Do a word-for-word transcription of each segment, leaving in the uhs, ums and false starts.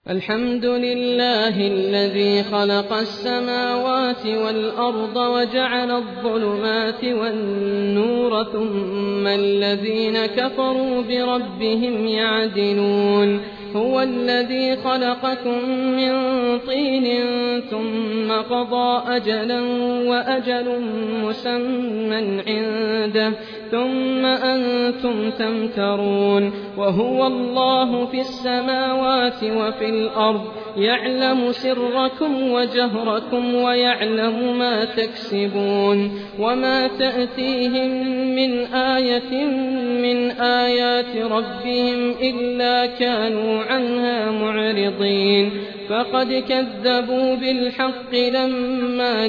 الحمد لله الذي خلق السماوات والأرض وجعل الظلمات والنور ثم الذين كفروا بربهم يعدلون هو الذي خلقكم من طين ثم قضى أجلا وأجل مسمى عنده ثم أنتم تمترون وهو الله في السماوات وفي الأرض يعلم سركم وجهركم ويعلم ما تكسبون وما تأتيهم من آية من آيات ربهم إلا كانوا عنها معرضين فقد كذبوا بالحق لما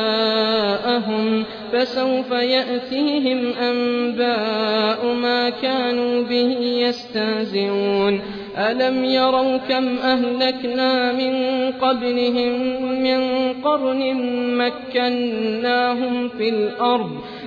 جاءهم فسوف يأتيهم أنباء ما كانوا به يستهزئون ألم يروا كم أهلكنا من قبلهم من قرن مكناهم في الأرض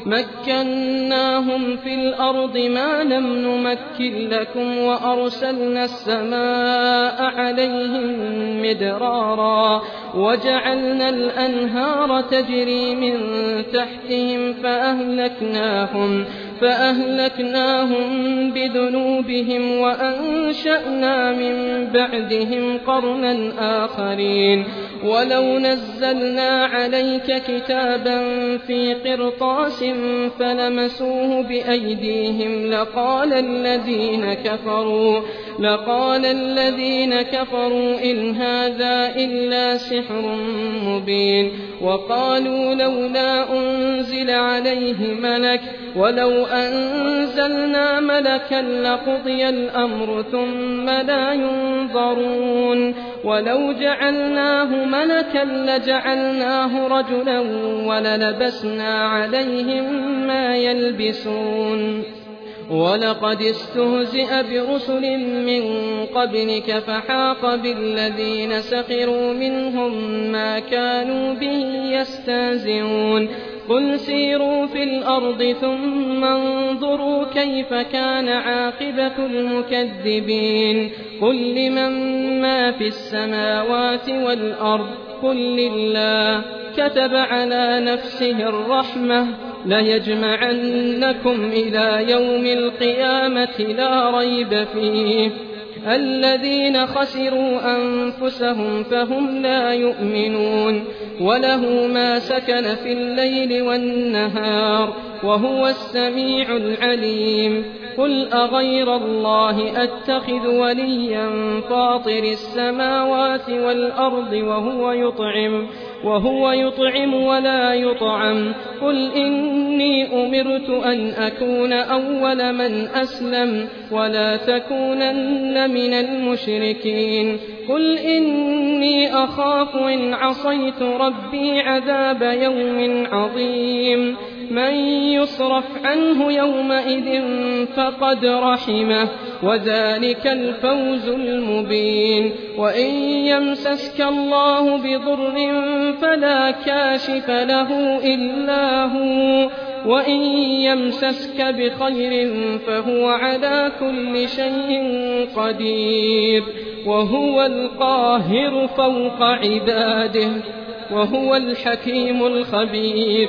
مكناهم في الأرض ما لم نمكن لكم وأرسلنا السماء عليهم مدرارا وجعلنا الأنهار تجري من تحتهم فأهلكناهم فأهلكناهم بذنوبهم وأنشأنا من بعدهم قرنا آخرين ولو نزلنا عليك كتابا في قرطاس فلمسوه بأيديهم لقال الذين كفروا لقال الذين كفروا إن هذا إلا سحر مبين وقالوا لولا أنزل عليه ملك ولو أنزلنا ملكا لقضي الأمر ثم لا ينظرون ولو جعلناه ملكا لجعلناه رجلا وللبسنا عليهم ما يلبسون ولقد استهزئ برسل من قبلك فحاق بالذين سخروا منهم ما كانوا به يستهزئون قل سيروا في الأرض ثم انظروا كيف كان عاقبة المكذبين قل لمن ما في السماوات والأرض قل لله كتب على نفسه الرحمة ليجمعنكم إلى يوم القيامة لا ريب فيه الذين خسروا أنفسهم فهم لا يؤمنون وله ما سكن في الليل والنهار وهو السميع العليم قل أغير الله أتخذ وليا فاطر السماوات والأرض وهو يطعم وهو يطعم ولا يطعم قل إني أمرت أن أكون أول من أسلم ولا تكونن من المشركين قل إني أخاف إن عصيت ربي عذاب يوم عظيم من يصرف عنه يومئذ فقد رحمه وذلك الفوز المبين وإن يمسسك الله بضر فلا كاشف له إلا هو وإن يمسسك بخير فهو على كل شيء قدير وهو القاهر فوق عباده وهو الحكيم الخبير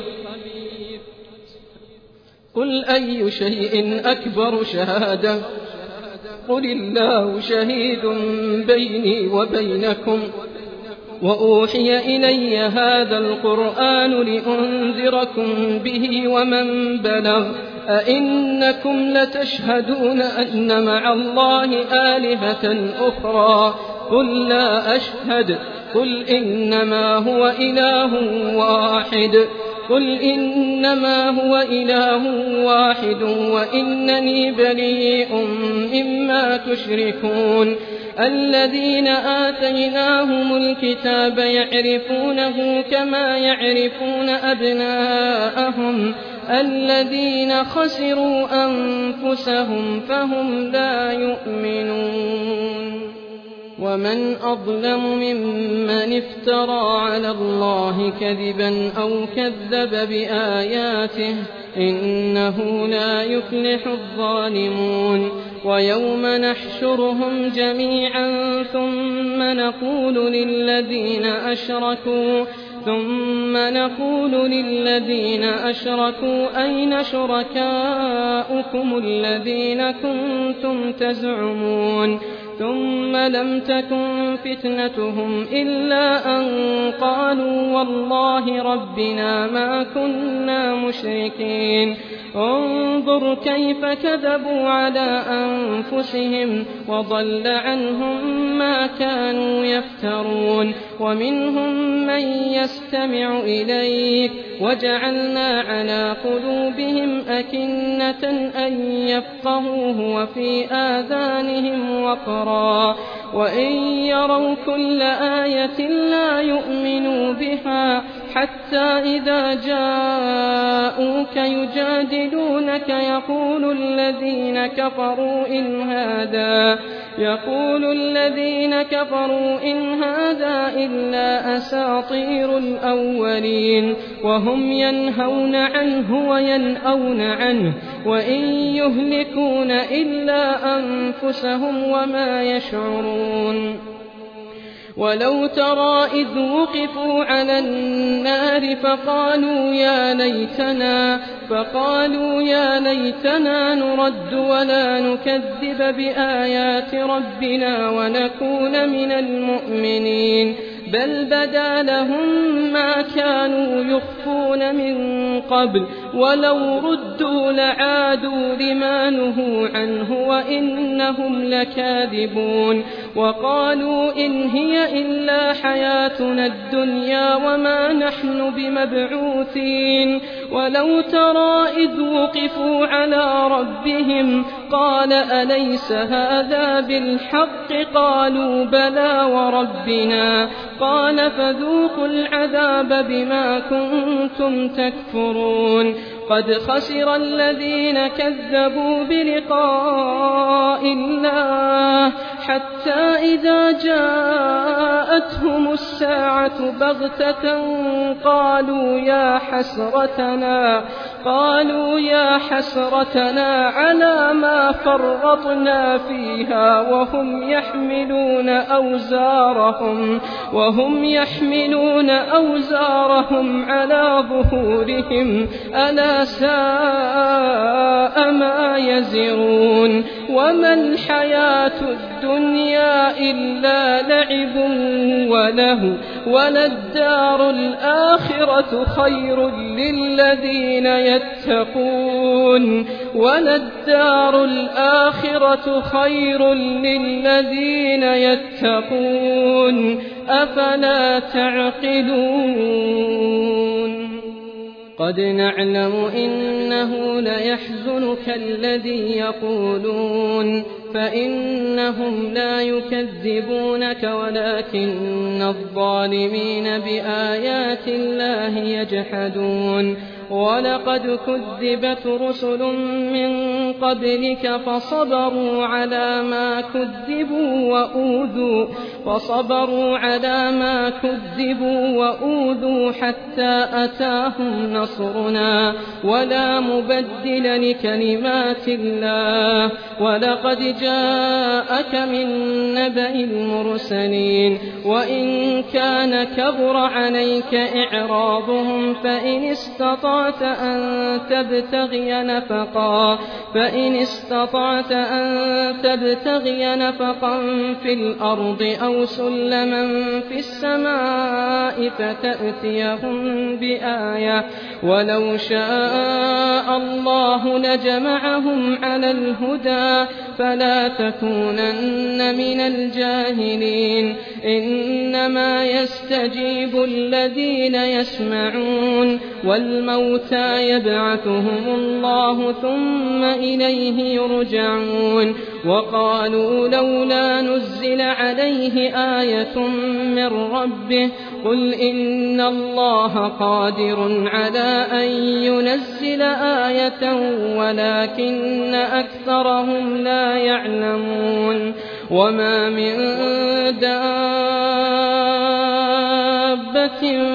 قل أي شيء أكبر شهادة قل الله شهيد بيني وبينكم وأوحي إلي هذا القرآن لأنذركم به ومن بلغ أئنكم لتشهدون أن مع الله آلهة أخرى قل لا أشهد قل إنما هو إله واحد قل إنما هو إله واحد وإنني بريء مما تشركون الذين آتيناهم الكتاب يعرفونه كما يعرفون أبناءهم الذين خسروا أنفسهم فهم لا يؤمنون ومن أظلم ممن افترى على الله كذبا أو كذب بآياته إنه لا يفلح الظالمون ويوم نحشرهم جميعا ثم نقول للذين أشركوا ثم نقول للذين أشركوا أين شركاؤكم الذين كنتم تزعمون ثم لم تكن فتنتهم إلا أن قالوا والله ربنا ما كنا مشركين انظر كيف كذبوا على أنفسهم وضل عنهم ما كانوا يفترون ومنهم من يستمع إليك وجعلنا على قلوبهم أكنة أن يفقهوه وفي آذانهم وقرا وإن يروا كل آية لا يؤمنوا بها حتى إذا جاءوك يجادلونك يقول الذين كفروا إن هذا يقول الذين كفروا إن هذا إلا أساطير الأولين وهم ينهون عنه وينأون عنه وإن يهلكون إلا أنفسهم وما يشعرون ولو ترى إذ وقفوا على النار فقالوا يا ليتنا فقالوا يا ليتنا نرد ولا نكذب بآيات ربنا ونكون من المؤمنين بل بدا لهم ما كانوا يخفون من قبل ولو ردوا لعادوا لما نهوا عنه وإنهم لكاذبون وقالوا إن هي إلا حياتنا الدنيا وما نحن بمبعوثين ولو ترى إذ وقفوا على ربهم قال أليس هذا بالحق قالوا بلى وربنا قال فذوقوا العذاب بما كنتم تكفرون قد خسر الذين كذبوا بلقاء الله حتى إذا جاءتهم الساعة بغتة قالوا يا حسرتنا قالوا يا حسرتنا على ما فرطنا فيها وهم يحملون أوزارهم وهم يحملون أوزارهم على ظهورهم ألا ساء ما يزرون وما الحياة الدنيا إلا لعب وله وللدار الآخرة خير للذين يتقون وللدار الآخرة خير للذين يتقون أفلا تعقلون قد نعلم إنه ليحزنك الذي يقولون فإنهم لا يكذبونك ولكن الظالمين بآيات الله يجحدون ولقد كذبت رسل من قبلك فصبروا على ما كذبوا وأوذوا فصبروا على ما كذبوا وأوذوا حتى أتاهم نصرنا ولا مبدل لكلمات الله ولقد جاءك من نبأ المرسلين وإن كان كبر عليك إعراضهم فإن استطعت أن تبتغي نفقا فإن استطعت أن تبتغي نفقا في الأرض أو سلما في السماء فتأتيهم بآية ولو شاء الله لجمعهم على الهدى فلا تكونن من الجاهلين إنما يستجيب الذين يسمعون والموتى يبعثهم الله ثم إليه يرجعون وقالوا لولا نزل عليه آية من ربه قل إن الله قادر على أن ينزل آية ولكن أكثرهم لا يعلمون وما من دابة في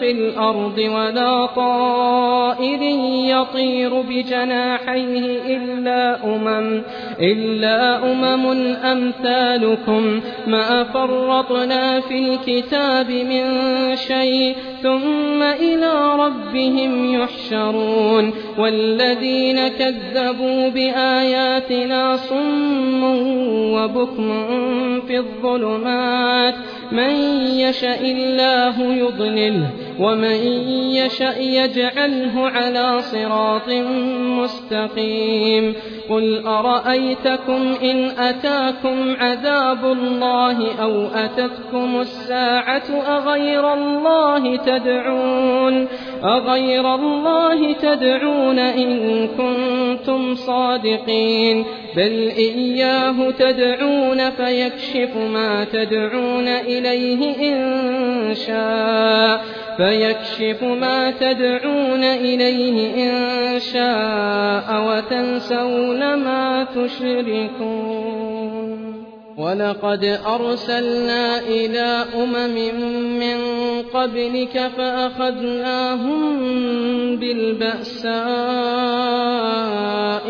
في الأرض ولا طائر يطير بجناحيه إلا أمم, إلا أمم أمثالكم ما فرطنا في الكتاب من شيء ثم إلى ربهم يحشرون والذين كذبوا بآياتنا صم وبكم في الظلمات من يشاء الله يضلله ومن يشاء يجعله على صراط مستقيم قل أرأيتكم إن أتاكم عذاب الله أو أتتكم الساعة أغير الله تدعون أغير الله تدعون إن كنتم صادقين بل إياه تدعون فيكشف ما تدعون إليه إن شاء فيكشف ما تدعون إليه إن شاء وتنسون ما تشركون ولقد أرسلنا إلى أمم من قبلك فأخذناهم بالبأساء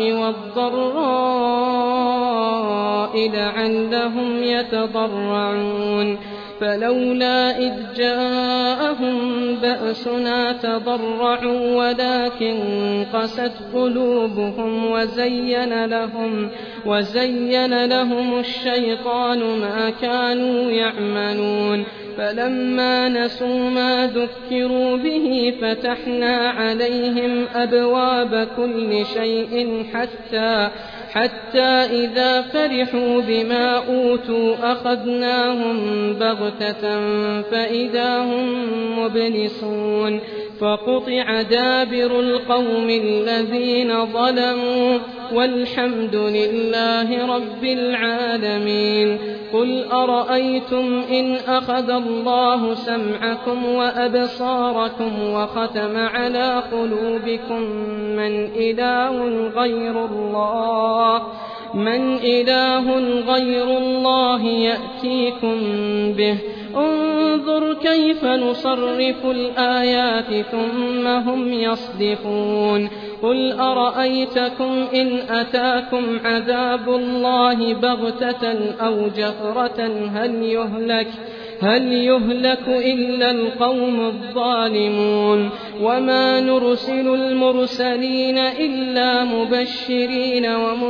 والضراء لعلهم يتضرعون فلولا إذ جاءهم بأسنا تضرعوا ولكن قست قلوبهم وزين لهم, وزين لهم الشيطان ما كانوا يعملون فلما نسوا ما ذكروا به فتحنا عليهم أبواب كل شيء حتى حتى إذا فرحوا بما أوتوا أخذناهم بغتة فإذا هم مبلسون فقطع دابر القوم الذين ظلموا والحمد لله رب العالمين قل أرأيتم إن أخذ الله سمعكم وأبصاركم وختم على قلوبكم من إله غير الله من إله غير الله يأتيكم به انظر كيف نصرف الآيات ثم هم يصدفون قل أرأيتكم إن أتاكم عذاب الله بغتة أو جهرة هل يهلك هل يهلك إلا القوم الظالمون وما نرسل المرسلين إلا مبشرين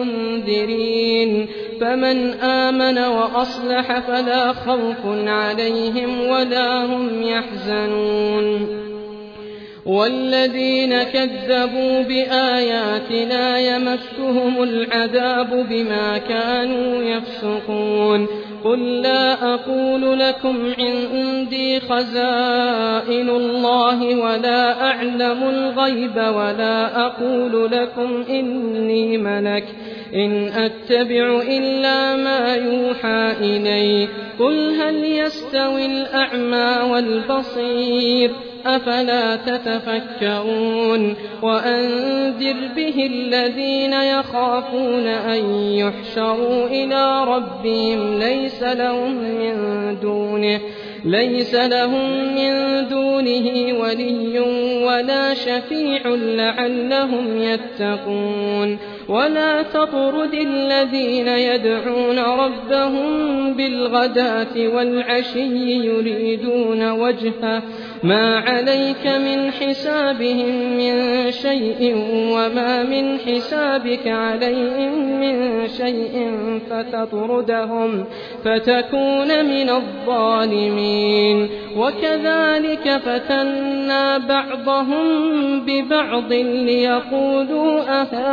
ومنذرين فمن آمن وأصلح فلا خوف عليهم ولا هم يحزنون والذين كذبوا بآياتنا يمسهم العذاب بما كانوا يفسقون قل لا أقول لكم عندي خزائن الله ولا أعلم الغيب ولا أقول لكم إني ملك إن أتبع إلا ما يوحى إلي قل هل يستوي الأعمى والبصير أفلا تتفكرون وأنذر به الذين يخافون أن يحشروا إلى ربهم ليس لهم من دونه ليس لهم من دونه ولي ولا شفيع لعلهم يتقون ولا تطرد الذين يدعون ربهم بالغداة والعشي يريدون وجهه ما عليك من حسابهم من شيء وما من حسابك عليهم من شيء فتطردهم فتكون من الظالمين وكذلك فتنا بعضهم ببعض ليقولوا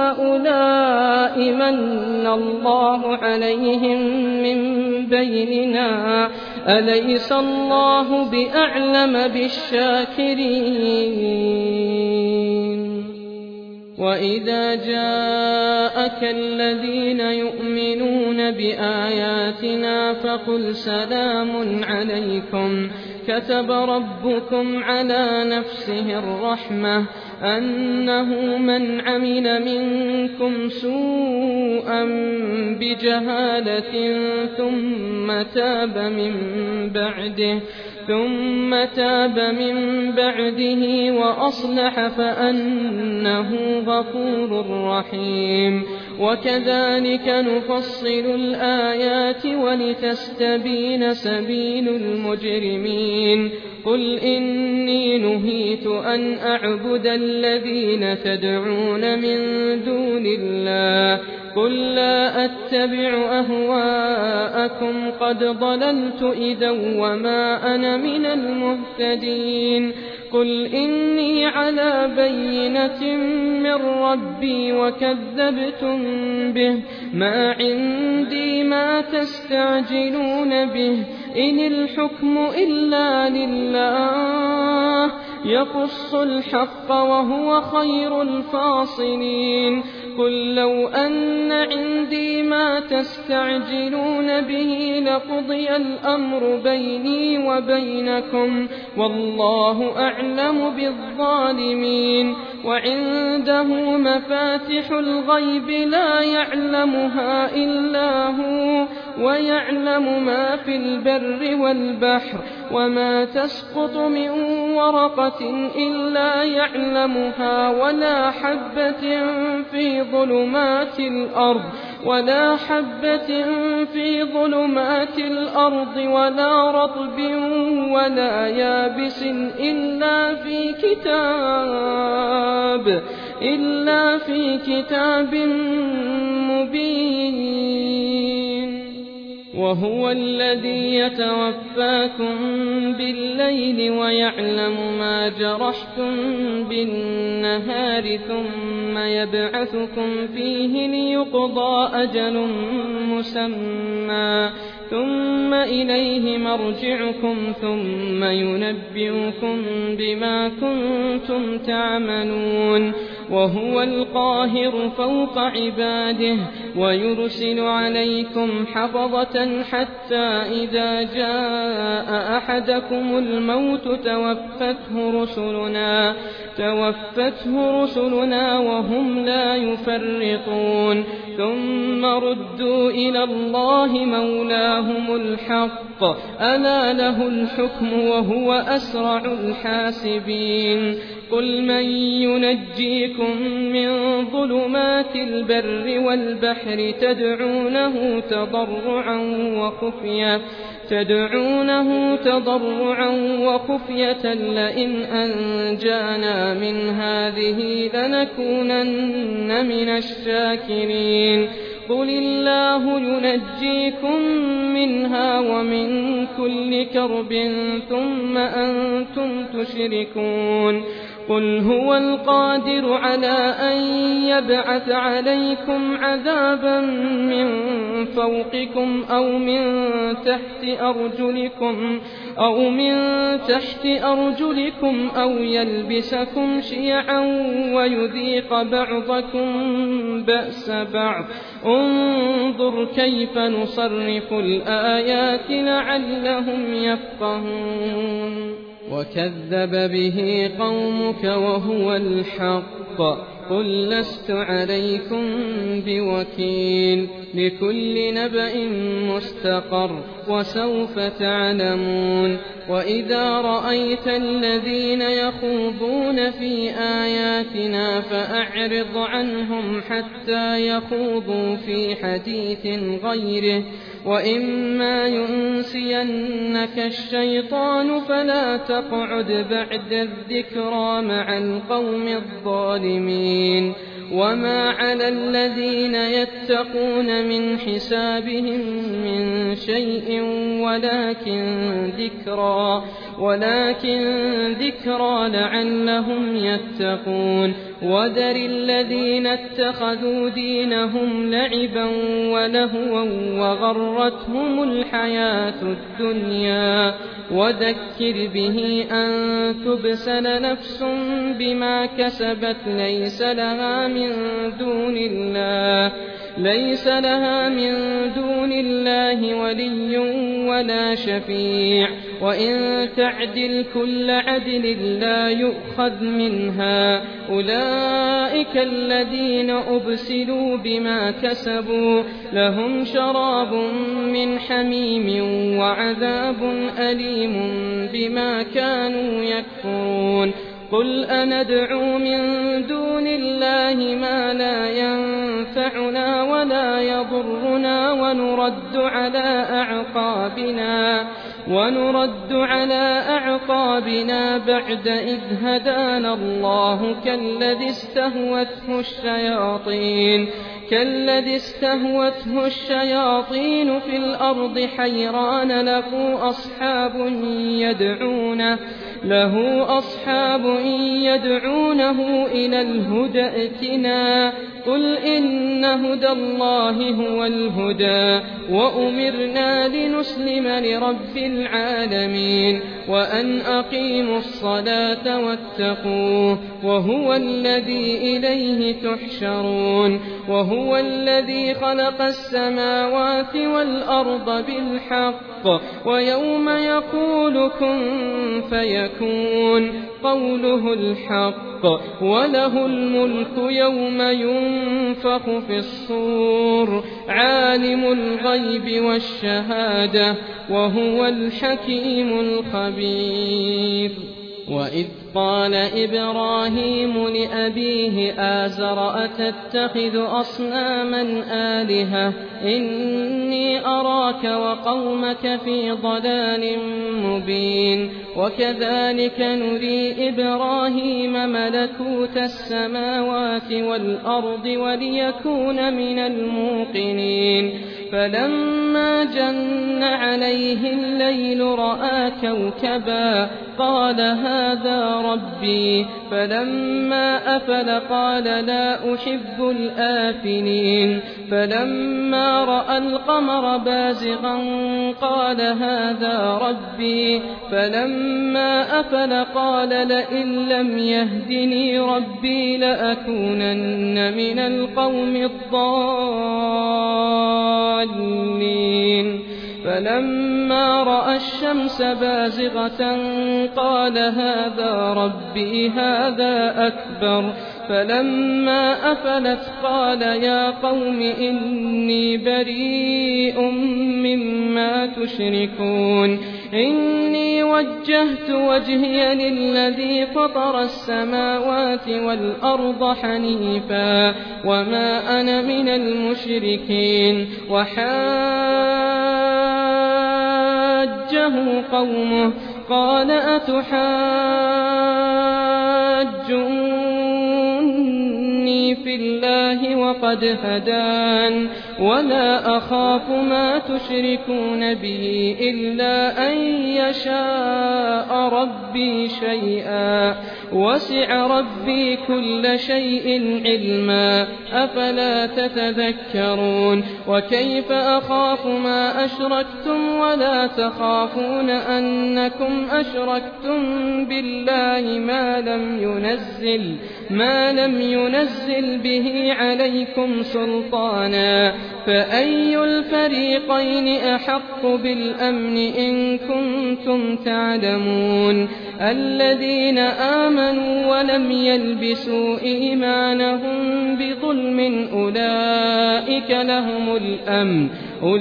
أهؤلاء من الله عليهم من بيننا أليس الله بأعلم بالشاكرين وإذا جاءك الذين يؤمنون بآياتنا فقل سلام عليكم كتب ربكم على نفسه الرحمة أنه من عمل منكم سوءا بجهالة ثم تاب من بعده ثم تاب من بعده وأصلح فأنه غفور رحيم وكذلك نفصل الآيات ولتستبين سبيل المجرمين قل إني نهيت أن أعبد الذين تدعون من دون الله قل لا أتبع أهواءكم قد ضللت إذا وما أنا من المهتدين قل إني على بينة من ربي وكذبتم به ما عندي ما تستعجلون به إن الحكم إلا لله يقص الحق وهو خير الفاصلين قل لو أن عندي ما تستعجلون به لقضي الأمر بيني وبينكم والله أعلم بالظالمين وعنده مفاتح الغيب لا يعلمها إلا هو ويعلم ما في البر والبحر وما تسقط من ورقة إلا يعلمها ولا حبة في ظلمات الأرض ولا حبة في ظلمات الأرض ولا رطب ولا يابس إلا في كتاب إلا في كتاب مبين وهو الذي يتوفاكم بالليل ويعلم ما جرحتم بالنهار ثم يبعثكم فيه ليقضى أجل مسمى ثم إليه مرجعكم ثم ينبئكم بما كنتم تعملون وهو القاهر فوق عباده ويرسل عليكم حفظة حتى إذا جاء أحدكم الموت توفته رسلنا توفته رسلنا وهم لا يفرطون ثم ردوا إلى الله مولاهم الحق ألا له الحكم وهو أسرع الحاسبين قل من ينجيكم من ظلمات البر والبحر تدعونه تضرعا وخفية تدعونه تضرعا وخفية لئن أنجانا من هذه لنكونن من الشاكرين قل الله ينجيكم منها ومن كل كرب ثم أنتم تشركون قل هو القادر على أن يبعث عليكم عذابا من فوقكم أو من تحت أرجلكم أو من تحت أرجلكم أو يلبسكم شيعا ويذيق بعضكم بأس بعض انظر كيف نصرف الآيات لعلهم يفقهون وكذب به قومك وهو الحق قل لست عليكم بوكيل لكل نبأ مستقر وسوف تعلمون وإذا رأيت الذين يخوضون في آياتنا فأعرض عنهم حتى يخوضوا في حديث غيره وإما ينسينك الشيطان فلا تقعد بعد الذكرى مع القوم الظالمين وما على الذين يتقون من حسابهم من شيء ولكن ذكرى ولكن ذكرى لعلهم يتقون وذر الذين اتخذوا دينهم لعبا ولهوا وغرتهم الحياة الدنيا وذكر به أن تبسل نفس بما كسبت ليس لها من دون الله ليس لها من دون الله ولي ولا شفيع وإن تعدل كل عدل لا يؤخذ منها أولئك أولئك الذين أبسلوا بما كسبوا لهم شراب من حميم وعذاب أليم بما كانوا يكفرون قل أندعو من دون الله ما لا ينفعنا ولا يضرنا ونرد على أعقابنا ونرد على أعقابنا بعد إذ هدانا الله كالذي استهوته الشياطين كالذي استهوته الشياطين في الأرض حيران له أصحاب يدعونه له أصحاب يدعونه إلى الهدى ائتنا قل إن هدى الله هو الهدى وأمرنا لنسلم لرب العالمين وأن أقيموا الصلاة واتقوه وهو الذي إليه تحشرون وهو الذي خلق السماوات والأرض بالحق ويوم يقول كن فيكون قوله الحق وله الملك يوم ينفخ في الصور عالم الغيب والشهادة وهو الحكيم الخبير وإذ قال إبراهيم لأبيه آزر أتتخذ أصناما آلهة إني أراك وقومك في ضلال مبين وكذلك نري إبراهيم ملكوت السماوات والأرض وليكون من الموقنين فلما جن عليه الليل رأى كوكبا قال هذا ربي فلما أفل قال لا أحب الآفلين فلما رأى القمر بازغا قال هذا ربي فلما أفل قال لئن لم يهدني ربي لأكونن من القوم الضالين فلما رأى الشمس بازغة قال هذا ربي هذا أكبر فلما أفلت قال يا قوم إني بريء مما تشركون إني وجهت وجهي للذي فطر السماوات والأرض حنيفا وما أنا من المشركين وحاجه قومه قال أتحاجوني في الله وقد هدان ولا أخاف ما تشركون به إلا أن يشاء ربي شيئا وسع ربي كل شيء علما أفلا تتذكرون وكيف أخاف ما أشركتم ولا تخافون أنكم أشركتم بالله ما لم ينزل ما لم ينزل به عليكم سلطانا فأي الفريقين أحق بالأمن إن كنتم تعلمون الذين آمنوا ولم يلبسوا إيمانهم بظلم أولئك لهم الأمن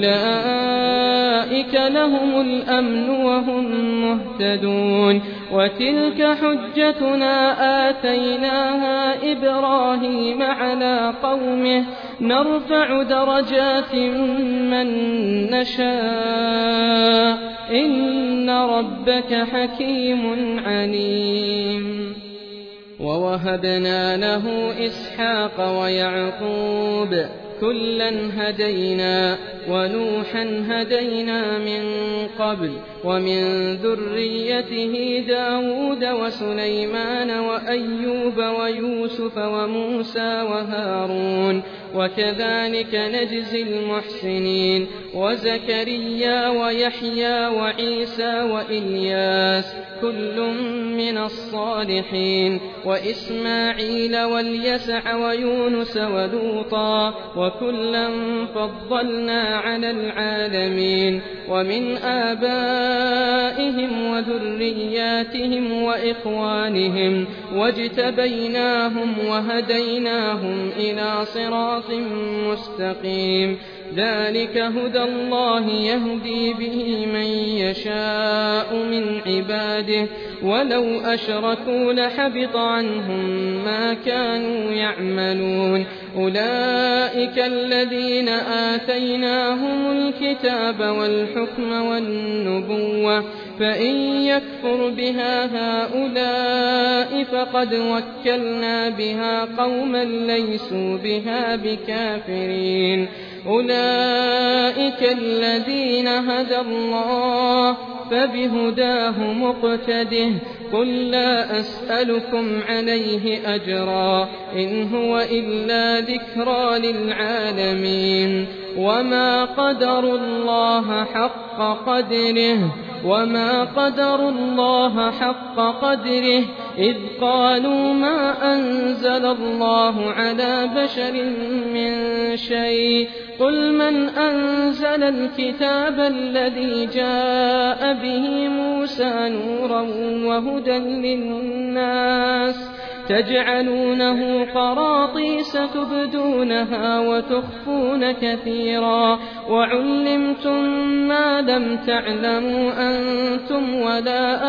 أولئك لهم الأمن وهم مهتدون وتلك حجتنا آتيناها إبراهيم على قومه نرفع درجات من نشاء إن ربك حكيم عليم ووهبنا له إسحاق ويعقوب كلا هدينا ونوحا هدينا من قبل ومن ذريته داود وسليمان وأيوب ويوسف وموسى وهارون وكذلك نجزي المحسنين وزكريا ويحيى وعيسى وإلياس كل من الصالحين وإسماعيل واليسع ويونس ولوطا وكلا فضلنا على العالمين ومن آبائهم وذرياتهم وإخوانهم واجتبيناهم وهديناهم إلى صراط مستقيم ذلك هدى الله يهدي به من يشاء من عباده ولو أشركوا لحبط عنهم ما كانوا يعملون أولئك الذين آتيناهم الكتاب والحكم والنبوة فإن يكفر بها هؤلاء فقد وكلنا بها قوما ليسوا بها بكافرين أولئك الذين هدى الله فبهداه مقتده قل لا أسألكم عليه أجرا إن هو إلا ذكرى للعالمين وما قدروا الله حق قدره وما قدروا الله حق قدره إذ قالوا ما أنزل الله على بشر من شيء قل من أنزل الكتاب الذي جاء به موسى نورا وهدى للناس تجعلونه قراطيس تبدونها وتخفون كثيرا وعلمتم ما لم تعلموا أنتم ولا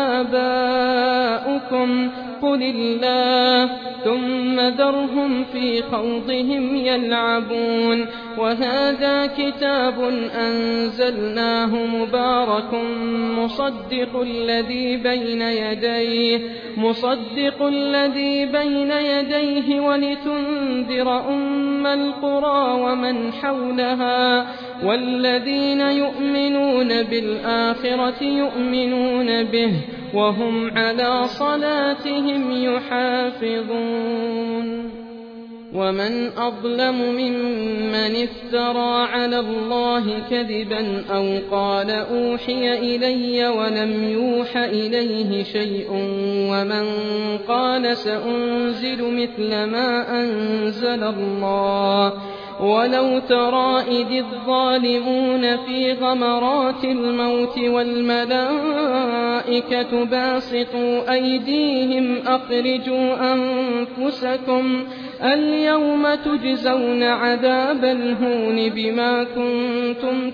آباؤكم قل الله ثم ذرهم في خوضهم يلعبون وهذا كتاب أنزلناه مبارك مصدق الذي بين يديه مصدق الذي بين يديه ولتنذر أم القرى ومن حولها والذين يؤمنون بالآخرة يؤمنون به وهم على صلاتهم يحافظون ومن أظلم ممن افترى على الله كذبا أو قال أوحي إلي ولم يوح إليه شيء ومن قال سأنزل مثل ما أنزل الله ولو ترى إذ الظالمون في غمرات الموت والملائكة باسطوا أيديهم أخرجوا أنفسكم اليوم تجزون عذاب الهون بما كنتم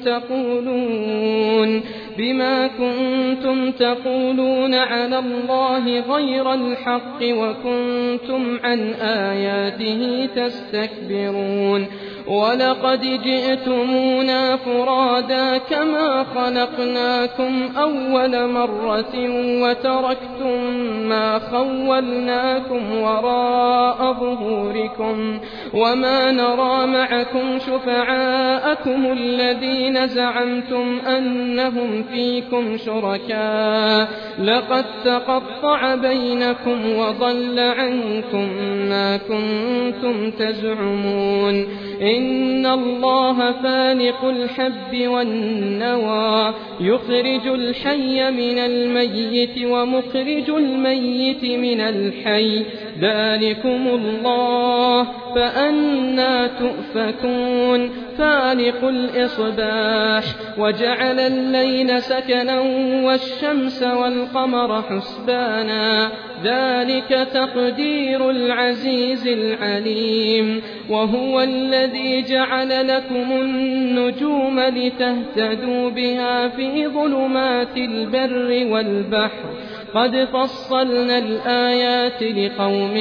تقولون بما كنتم تقولون على الله غير الحق وكنتم عن آياته تستكبرون ولقد جئتمونا فرادا كما خلقناكم أول مرة وتركتم ما خولناكم وراء ظهوركم وما نرى معكم شفعاءكم الذين زعمتم أنهم فيكم شركاء لقد تقطع بينكم وضل عنكم ما كنتم تزعمون إن الله فالق الحب والنوى يخرج الحي من الميت ومخرج الميت من الحي ذلكم الله فأنى تؤفكون فالق الإصباح وجعل الليل سكنا والشمس والقمر حسبانا ذلك تقدير العزيز العليم وهو الذي جعل لكم النجوم لتهتدوا بها في ظلمات البر والبحر قد فصلنا الآيات لقوم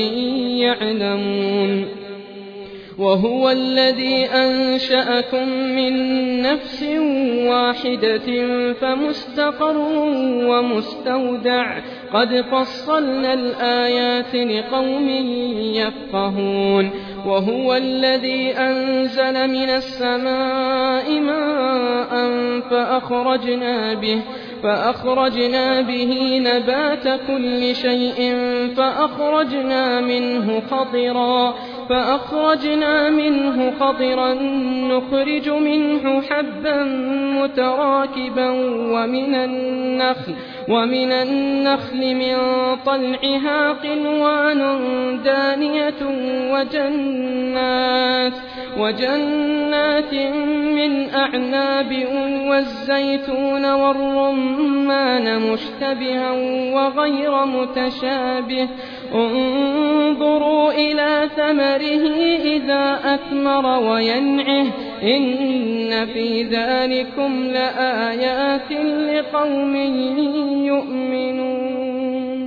يعلمون وهو الذي أنشأكم من نفس واحدة فمستقر ومستودع قد فصلنا الآيات لقوم يفقهون وهو الذي أنزل من السماء ماء فأخرجنا به فأخرجنا به نبات كل شيء فأخرجنا منه خضرا فأخرجنا منه خضرا نخرج منه حبا متراكبا ومن النخل ومن النخل من طلعها قنوان دانية وجنات وجنات من أعناب والزيتون والرمان مشتبها وغير متشابه انظروا إلى ثمره إذا أثمر وينعه إن في ذلكم لآيات لقوم يؤمنون.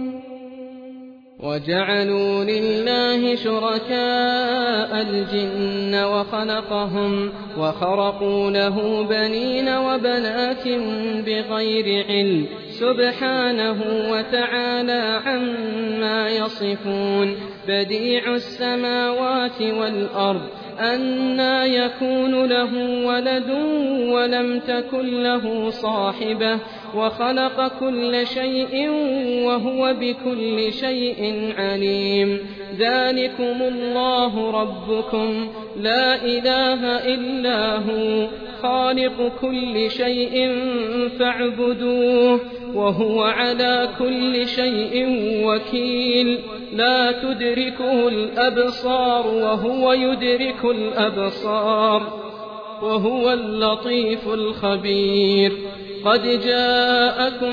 وجعلوا لله شركاء الجن وخلقهم وخرقوا له بنين وبنات بغير علم سبحانه وتعالى عما يصفون. بديع السماوات والأرض أنى يكون له ولد ولم تكن له صاحبة وخلق كل شيء وهو بكل شيء عليم. ذلكم الله ربكم لا إله إلا هو خالق كل شيء فاعبدوه وهو على كل شيء وكيل. لا تدركه الأبصار وهو يدرك الأبصار وهو اللطيف الخبير. قد جاءكم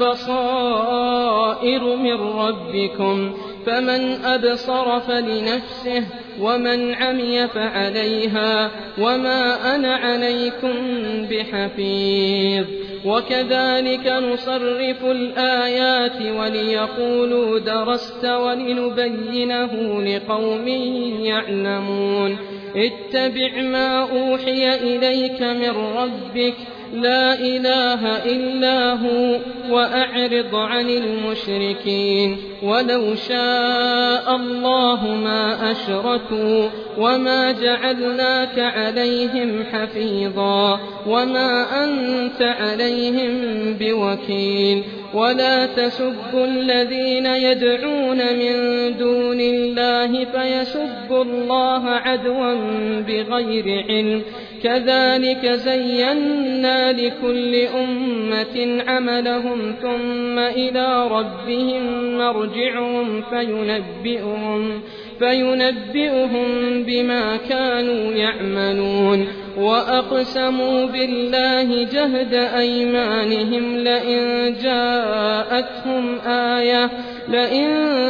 بصائر من ربكم فمن أبصر فلنفسه ومن عمي فعليها وما أنا عليكم بحفيظ. وكذلك نصرف الآيات وليقولوا درست ولنبينه لقوم يعلمون. اتبع ما أوحي إليك من ربك لا إله إلا هو وأعرض عن المشركين. ولو شاء الله ما أشركوا وما جعلناك عليهم حفيظا وما أنت عليهم بوكيل. ولا تسبوا الذين يدعون من دون الله فيسبوا الله عدوا بغير علم. كذلك زينا لكل أمة عملهم ثم إلى ربهم مرجعهم فينبئهم فينبئهم بما كانوا يعملون. وأقسموا بالله جهد أيمانهم لئن جاءتهم آية لئن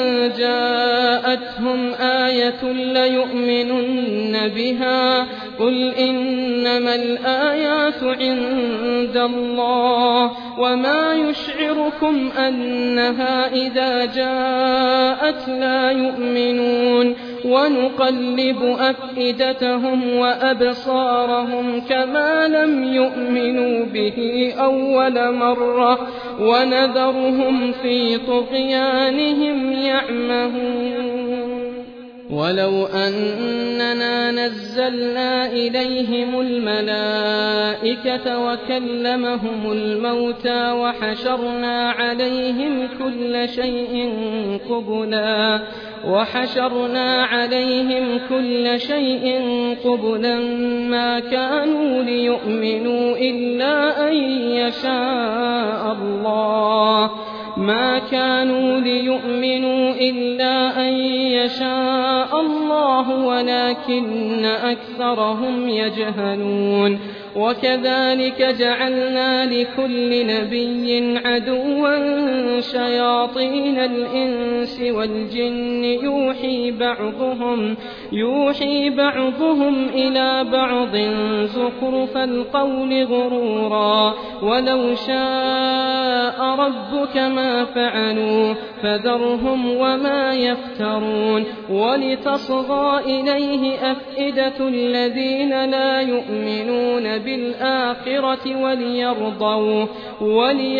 جاءتهم آية ليؤمنن بها قل إنما الآيات عند الله وما يشعركم أنها إذا جاءت لا يؤمنون. ونقلب أفئدتهم وأبصارهم كما لم يؤمنوا به أول مرة ونذرهم في طغيانهم يعمهون. ولو أننا نزلنا إليهم الملائكة وكلمهم الموتى وحشرنا عليهم كل شيء قبلا وحشرنا عليهم كل شيء قبلا ما كانوا ليؤمنوا إلا أن يشاء الله ما كانوا ليؤمنوا إلا أن يشاء الله ولكن أكثرهم يجهلون. وكذلك جعلنا لكل نبي عدوا شياطين الإنس والجن يوحي بعضهم يوحي بعضهم إلى بعض زخرف القول غرورا. ولو شاء ربك ما فعلوا فذرهم وما يفترون. ولتصغى إليه أفئدة الذين لا يؤمنون بالآخرة وليرضوه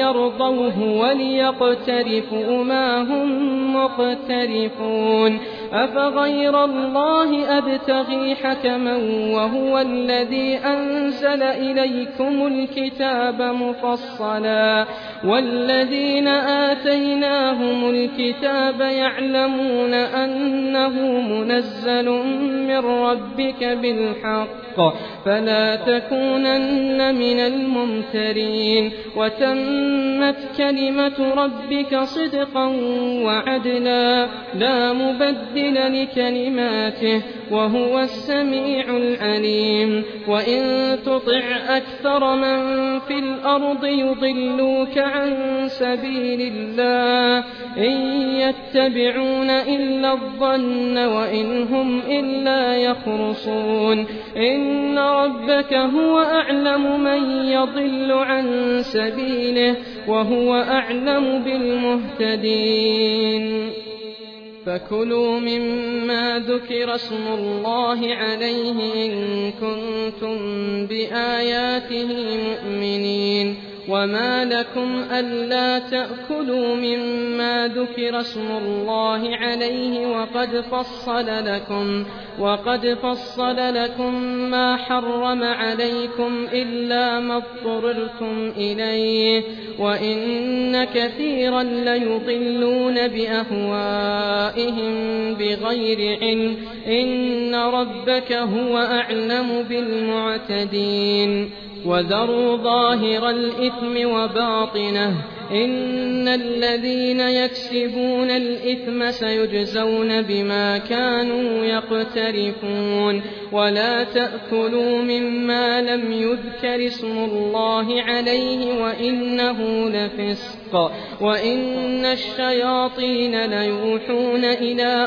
وليرضوه وليقترفوا ما هم مقترفون. أفغير الله أبتغي حكما وهو الذي أنزل إليكم الكتاب مفصلا والذين آتيناهم الكتاب يعلمون أنه منزل من ربك بالحق فلا تكونن من الممترين وتمت كلمة ربك صدقا وعدلا لا مبدل لكلماته وهو السميع العليم وإن تطع أكثر من في الأرض يضلوك عن سبيل الله إن يتبعون إلا الظن وإن هم إلا يخرصون إن ربك هو أعلم من يضل عن سبيله وهو أعلم بالمهتدين فكلوا مما ذكر اسم الله عليه إن كنتم بآياته مؤمنين وما لكم ألا تأكلوا مما ذكر اسم الله عليه وقد فصل لكم وقد فصل لكم ما حرم عليكم إلا ما اضطررتم إليه وإن كثيرا ليضلون بأهوائهم بغير علم إن ربك هو أعلم بالمعتدين وذروا ظاهر الإثم وباطنه إن الذين يكسبون الإثم سيجزون بما كانوا يقترفون ولا تأكلوا مما لم يذكر اسم الله عليه وإنه لفسق وإن الشياطين ليوحون إلى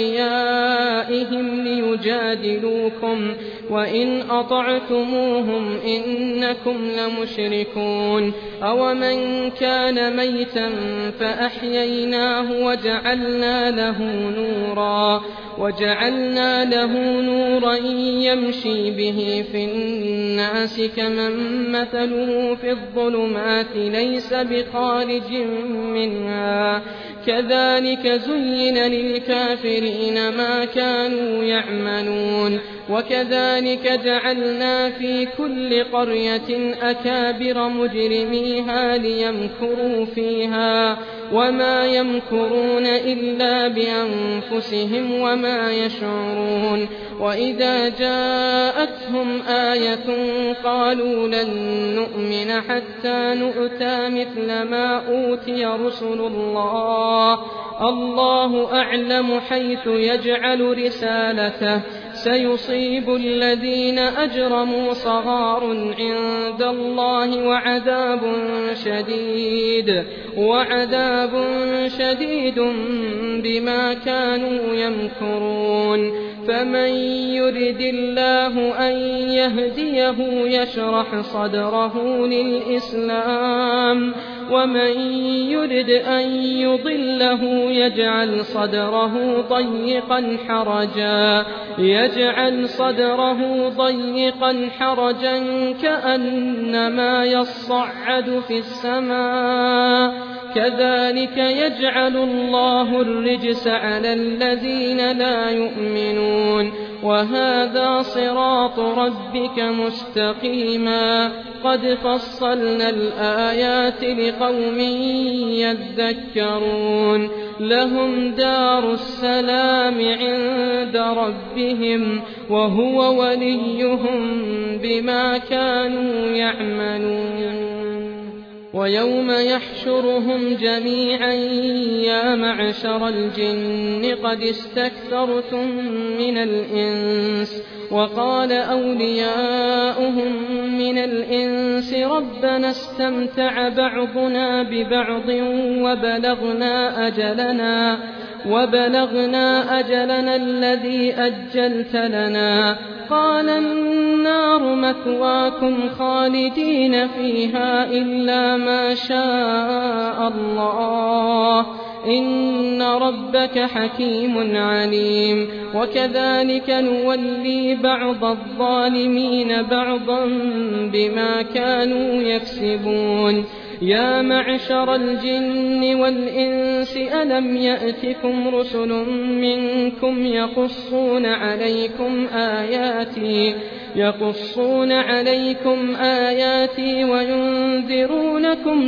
أوليائهم ليجادلوكم وإن أطعتموهم إنكم لمشركون أومن كان ميتا فأحييناه وجعلنا له نورا وجعلنا له نورا يمشي به في الناس كمن مثله في الظلمات ليس بخارج منها كذلك زين للكافرين ما كانوا يعملون وكذلك جعلنا في كل قرية أكابر مجرميها ليمكروا فيها وما يمكرون إلا بأنفسهم وما يشعرون وإذا جاءتهم آية قالوا لن نؤمن حتى نؤتى مثل ما أوتي رسل الله الله أعلم حيث يجعل رسالته سيصيب الذين أجرموا صغار عند الله وعذاب شديد وعذاب شديد بما كانوا يمكرون فمن يرد الله أن يهديه يشرح صدره للإسلام ومن يرد أن يضله يجعل صدره ضيقا حرجا يجعل صدره ضيقا حرجا كأنما يصعد في السماء كذلك يجعل الله الرجس على الذين لا يؤمنون وهذا صراط ربك مستقيما قد فصلنا الآيات لقوم يذكرون لهم دار السلام عند ربهم وهو وليهم بما كانوا يعملون ويوم يحشرهم جميعا يا معشر الجن قد استكثرتم من الإنس وقال أولياؤهم من الإنس ربنا استمتع بعضنا ببعض وبلغنا أجلنا وبلغنا أجلنا الذي أجلت لنا قال النار مثواكم خالدين فيها إلا ما شاء الله إن ربك حكيم عليم وكذلك نولي بعض الظالمين بعضا بما كانوا يكسبون يا معشر الجن والإنس ألم يأتكم رسل منكم يقصون عليكم آياتي يقصون عليكم آياتي وينذرونكم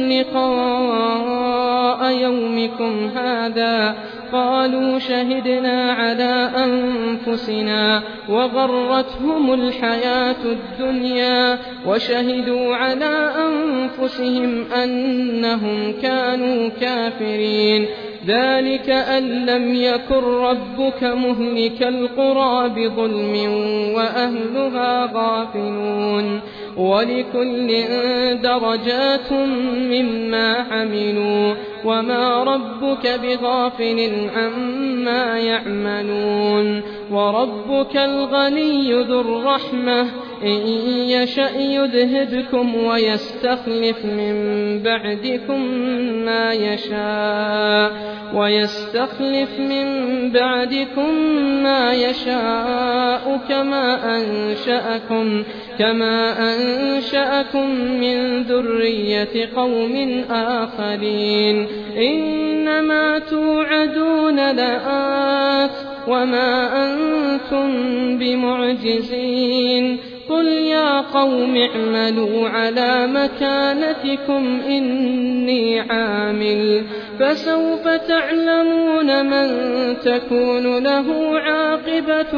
لقاء يومكم هذا قالوا شهدنا على أنفسنا وغرتهم الحياة الدنيا وشهدوا على أنفسهم أنهم كانوا كافرين ذلك أن لم يكن ربك مهلك القرى بظلم وأهلها غافلون ولكل درجات مما عملوا وما ربك بغافل عما يعملون وربك الغني ذو الرحمة إن يشأ يذهبكم ويستخلف من بعدكم ما يشاء ويستخلف من بعدكم ما يشاء كما أنشأكم كما أنشأكم من ذرية قوم آخرين إنما توعدون لآت وما أنتم بمعجزين قل يا قوم اعملوا على مكانتكم إني عامل فسوف تعلمون من تكون له عاقبة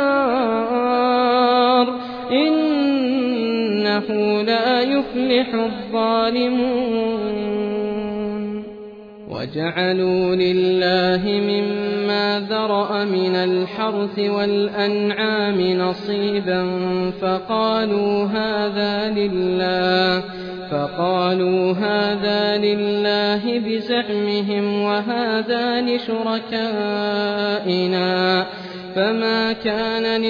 الدار إنه لا يفلح الظالمون وجعلوا لله مما ذرأ من الحرث والأنعام نصيبا فقالوا هذا لله فقالوا هذا لله بزعمهم وهذا لشركائنا فما كان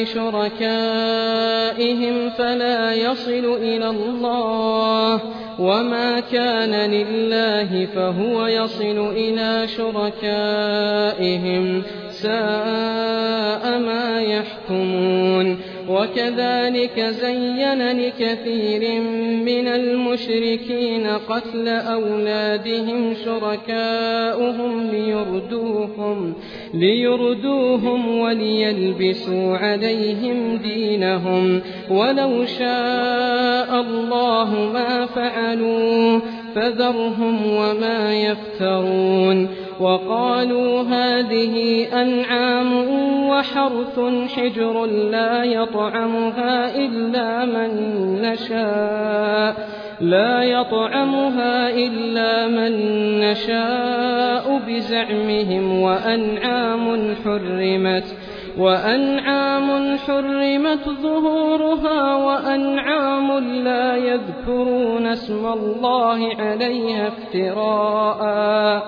لشركائهم فلا يصل إلى الله وما كان لله فهو يصل إلى شركائهم ساء ما يحكمون وكذلك زين لكثير من المشركين قتل أولادهم شركاؤهم ليردوهم, ليردوهم وليلبسوا عليهم دينهم ولو شاء الله ما فعلوه فذرهم وما يفترون وقالوا هذه أنعام وحرث حجر لا يطعمها إلا من نشاء لا يطعمها إلا من نشاء بزعمهم وأنعام حرمت وأنعام حرمت ظهورها وأنعام لا يذكرون اسم الله عليها افتراء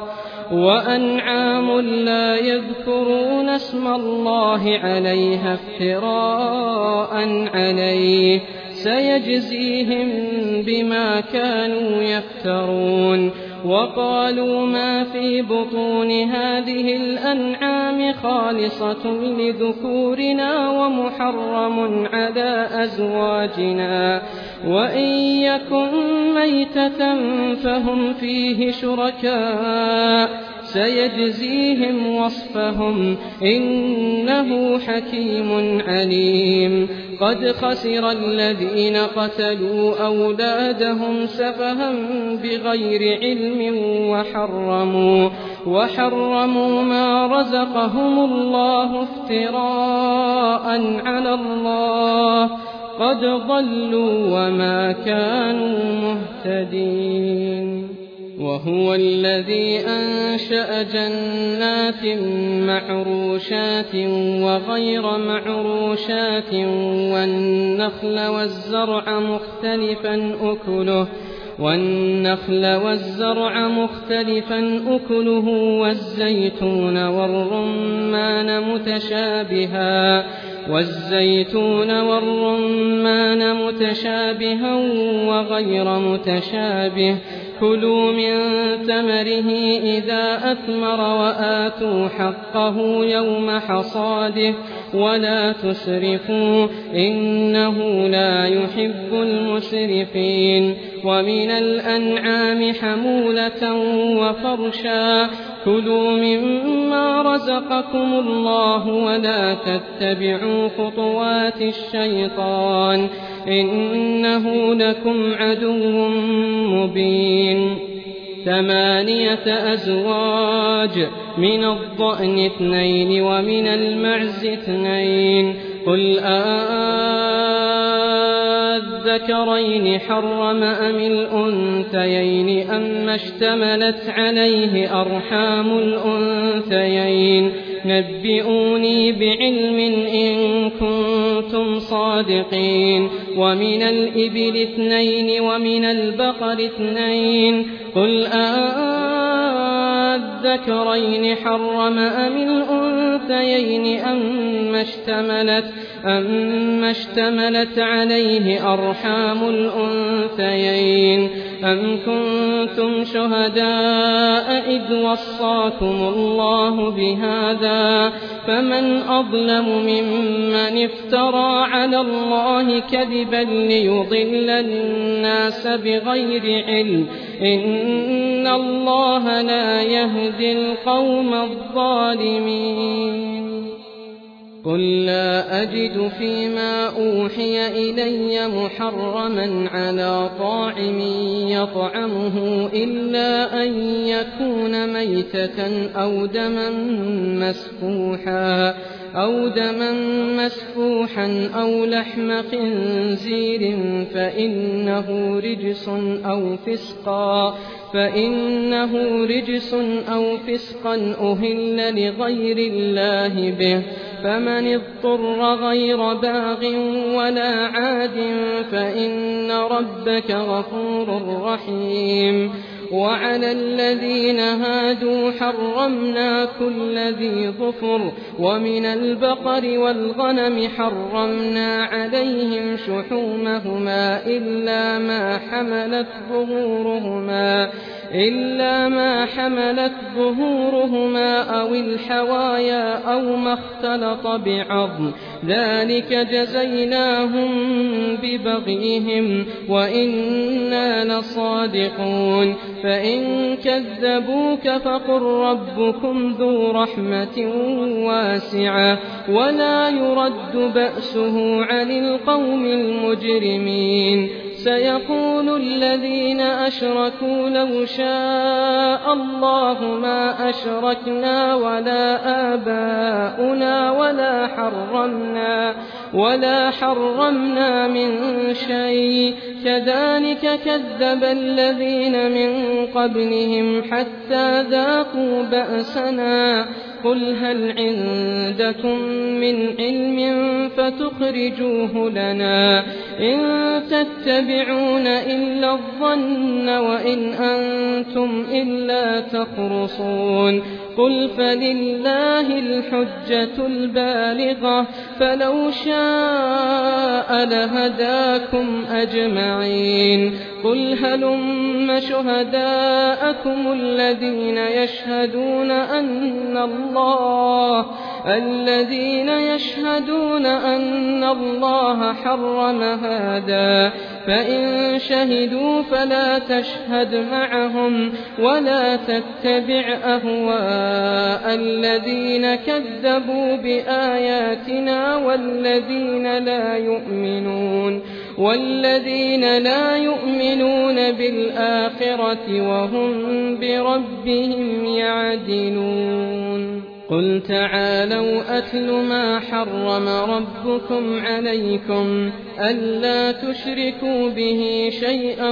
وأنعام لا يذكرون اسم الله عليها افتراء عليه سيجزيهم بما كانوا يفترون وقالوا ما في بطون هذه الأنعام خالصة لذكورنا ومحرم على أزواجنا وإن يكن ميتة فهم فيه شركاء سيجزيهم وصفهم إنه حكيم عليم قد خسر الذين قتلوا أولادهم سفها بغير علم وحرموا, وحرموا ما رزقهم الله افتراء على الله قد ضلوا وما كانوا مهتدين وهو الذي أنشأ جنات معروشات وغير معروشات والنخل والزرع مختلفا أكله والنخل والزرع مختلفا أكله والزيتون والرمان متشابها والزيتون والرمان متشابها وغير متشابه كلوا من ثمره إذا أثمر وآتوا حقه يوم حصاده ولا تسرفوا إنه لا يحب المسرفين ومن الأنعام حمولة وفرشا كلوا مما رزقكم الله ولا تتبعوا خطوات الشيطان إنه لكم عدو مبين ثمانية أزواج من الضأن اثنين ومن المعز اثنين قل أذكرين حرم أم الأنثيين أما اشتملت عليه أرحام الأنثيين نبئوني بعلم إن كنتم صادقين ومن الإبل اثنين ومن البقر اثنين قل أذكرين حرم أم الأنثيين أما اشتملت, أم اشتملت عليه أرحام الأنثيين أم كنتم شهداء إذ وصاكم الله بهذا فمن أظلم ممن افترى على الله كذبا ليضل الناس بغير علم إن الله لا يهدي القوم الظالمين قل لا أجد فيما أوحي إلي محرما على طاعم يطعمه إلا أن يكون ميتة أو دما مسفوحا أو دما مسفوحا أو لحم خنزير فإنه رجس أو فسقا فإنه رجس أو فسقا أهل لغير الله به فمن اضطر غير باغ ولا عاد فإن ربك غفور رحيم وعلى الذين هادوا حرمنا كل ذي ظفر ومن البقر والغنم حرمنا عليهم شحومهما إلا ما حملت ظهورهما إلا ما حملت ظهورهما أو الحوايا أو ما اختلط بعظم ذلك جزيناهم ببغيهم وإنا لصادقون فإن كذبوك فقل ربكم ذو رحمة واسعة ولا يرد بأسه عن القوم المجرمين سيقول الذين أشركوا لو شاء الله ما أشركنا ولا آباؤنا ولا حرمنا ولا حرمنا من شيء كذلك كذب الذين من قبلهم حتى ذاقوا بأسنا قل هل عندكم من علم فتخرجوه لنا إن تتبعون إلا الظن وإن أنتم إلا تخرصون قل فلله الحجة البالغة فلو شاء لهداكم أجمعين قل هلم شهداءكم الذين يشهدون أن الله الذين يشهدون أن الله حرم هذا فإن شهدوا فلا تشهد معهم ولا تتبع أهواء الذين كذبوا بآياتنا والذين لا يؤمنون والذين لا يؤمنون بالآخرة وهم بربهم يعدلون قل تعالوا أتل ما حرم ربكم عليكم ألا تشركوا به شيئا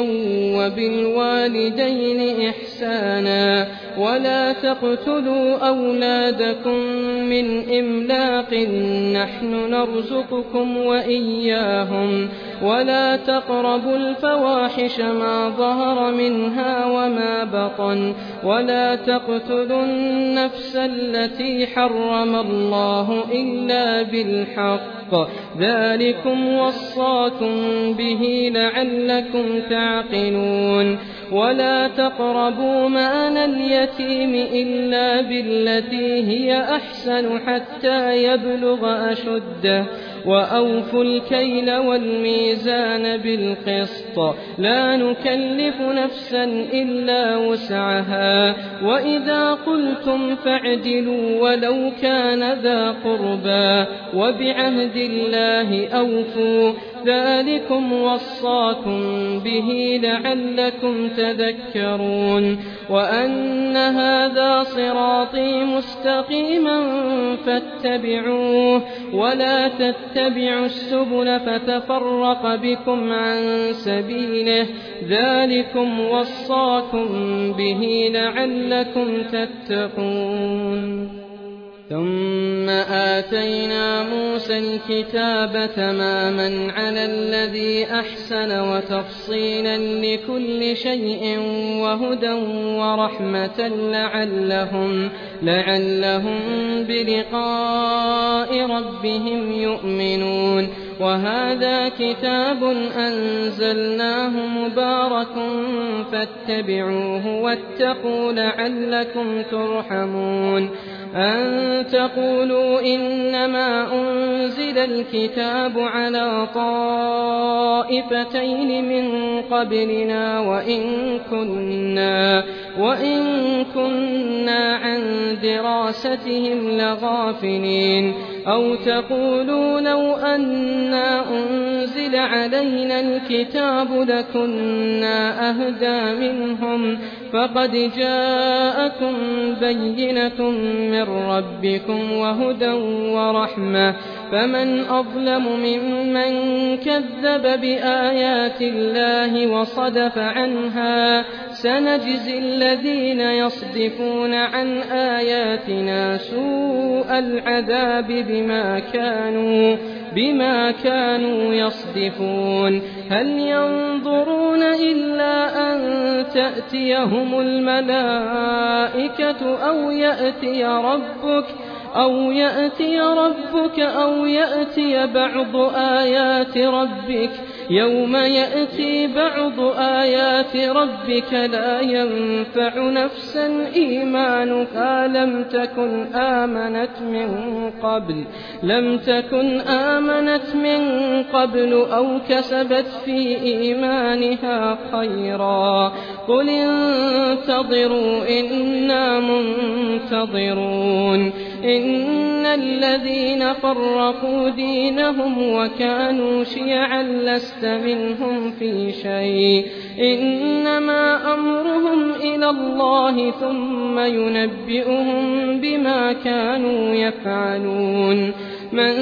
وبالوالدين إحسانا ولا تقتلوا أولادكم من إملاق نحن نرزقكم وإياهم ولا تقربوا الفواحش ما ظهر منها وما بطن ولا تقتلوا النفس التي حرم الله إلا بالحق ذلكم وصاكم به لعلكم تعقلون ولا تقربوا مال اليتيم إلا بالتي هي أحسن حتى يبلغ أشده وأوفوا الكيل والميزان بالقسط لا نكلف نفسا إلا وسعها وإذا قلتم فاعدلوا ولو كان ذا قربى وبعهد الله أوفوا ذلكم وصاكم به لعلكم تذكرون وأن هذا صراطي مستقيما فاتبعوه ولا تتبعوا السبل فتفرق بكم عن سبيله ذلكم وصاكم به لعلكم تتقون ثم آتينا موسى الكتاب تماما على الذي أحسن وتفصيلا لكل شيء وهدى ورحمة لعلهم, لعلهم بلقاء ربهم يؤمنون وهذا كتاب أنزلناه مبارك فاتبعوه واتقوا لعلكم ترحمون أن تقولوا إنما أنزل الكتاب على طائفتين من قبلنا وإن كنا, وإن كنا عن دراستهم لغافلين أو تقولوا لو أنا أنزل علينا الكتاب لكنا أهدى منهم فقد جاءكم بينة من ربكم وهدى ورحمة فمن أظلم ممن كذب بآيات الله وصدف عنها سنجزي الذين يصدفون عن آياتنا سوء العذاب بما كانوا بما كانوا يصدفون هل ينظرون إلا أن تأتيهم الملائكة أو يأتي ربك أو يأتي ربك أو يأتي بعض آيات ربك يوم يأتي بعض آيات ربك لا ينفع نفسا إيمانها لم تكن آمنت من قبل لم تكن آمنت من قبل أو كسبت في إيمانها خيرا قل انتظروا إنا منتظرون إن الذين فرقوا دينهم وكانوا شيعا لست منهم في شيء إنما أمرهم إلى الله ثم ينبئهم بما كانوا يفعلون من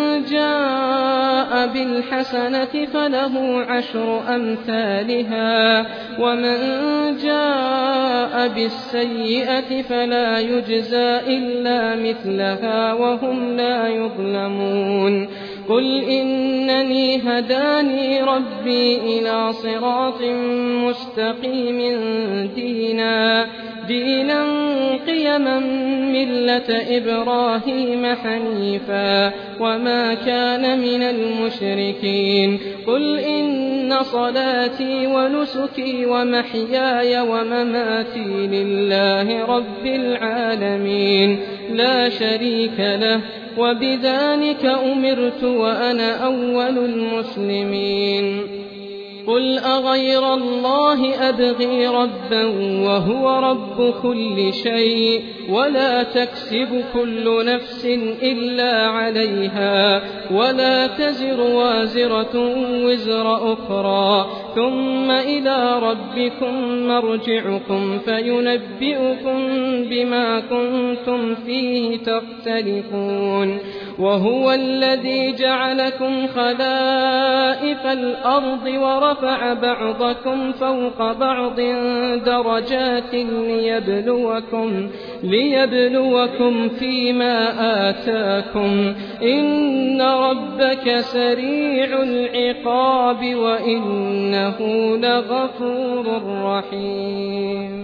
جاء بالحسنة فله عشر أمثالها ومن جاء بالسيئة فلا يجزى إلا مثلها وهم لا يظلمون قل إنني هداني ربي إلى صراط مستقيم دينا دينا قيما ملة إبراهيم حنيفا وما كان من المشركين قل إن صلاتي ونسكي ومحياي ومماتي لله رب العالمين لا شريك له وبذلك أمرت وأنا أول المسلمين قل أغير الله أبغي ربا وهو رب كل شيء ولا تكسب كل نفس إلا عليها ولا تزر وازرة وزر أخرى ثم إلى ربكم مرجعكم فينبئكم بما كنتم فيه تختلفون وهو الذي جعلكم خلائف الأرض ورفع بعضكم فوق بعض درجات ليبلوكم, ليبلوكم فيما آتاكم إن ربك سريع العقاب وإنه لغفور رحيم